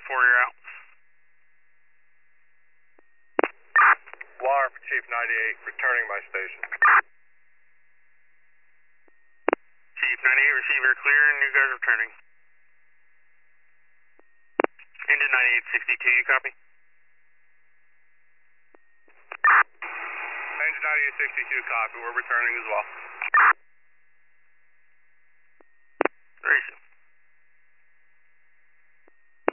4, you're out. Alarm for Chief 98, returning my station. Chief 98, receiver clear, and you guys are returning. Engine 9862, you copy? Engine 9862, copy. We're returning as well. Racing.